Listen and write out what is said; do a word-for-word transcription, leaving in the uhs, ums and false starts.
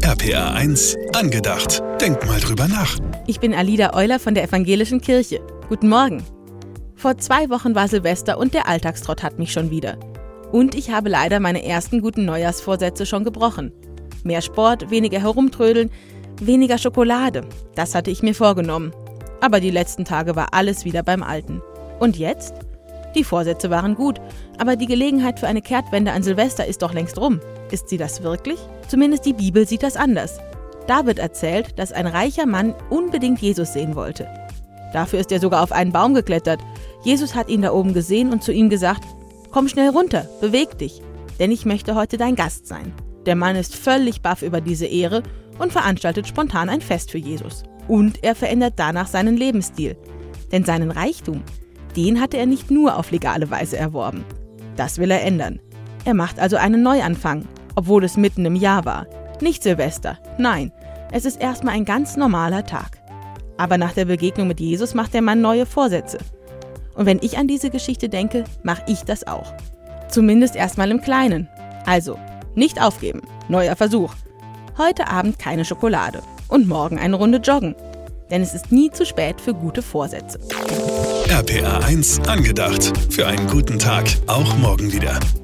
R P R eins angedacht. Denk mal drüber nach. Ich bin Alida Euler von der Evangelischen Kirche. Guten Morgen. Vor zwei Wochen war Silvester und der Alltagstrott hat mich schon wieder. Und ich habe leider meine ersten guten Neujahrsvorsätze schon gebrochen. Mehr Sport, weniger herumtrödeln, weniger Schokolade. Das hatte ich mir vorgenommen. Aber die letzten Tage war alles wieder beim Alten. Und jetzt? Die Vorsätze waren gut, aber die Gelegenheit für eine Kehrtwende an Silvester ist doch längst rum. Ist sie das wirklich? Zumindest die Bibel sieht das anders. Da wird erzählt, dass ein reicher Mann unbedingt Jesus sehen wollte. Dafür ist er sogar auf einen Baum geklettert. Jesus hat ihn da oben gesehen und zu ihm gesagt: Komm schnell runter, beweg dich, denn ich möchte heute dein Gast sein. Der Mann ist völlig baff über diese Ehre und veranstaltet spontan ein Fest für Jesus. Und er verändert danach seinen Lebensstil. Denn seinen Reichtum, den hatte er nicht nur auf legale Weise erworben. Das will er ändern. Er macht also einen Neuanfang, obwohl es mitten im Jahr war. Nicht Silvester, nein, es ist erstmal ein ganz normaler Tag. Aber nach der Begegnung mit Jesus macht der Mann neue Vorsätze. Und wenn ich an diese Geschichte denke, mache ich das auch. Zumindest erstmal im Kleinen. Also, nicht aufgeben, neuer Versuch. Heute Abend keine Schokolade und morgen eine Runde joggen. Denn es ist nie zu spät für gute Vorsätze. R P R eins angedacht. Für einen guten Tag, auch morgen wieder.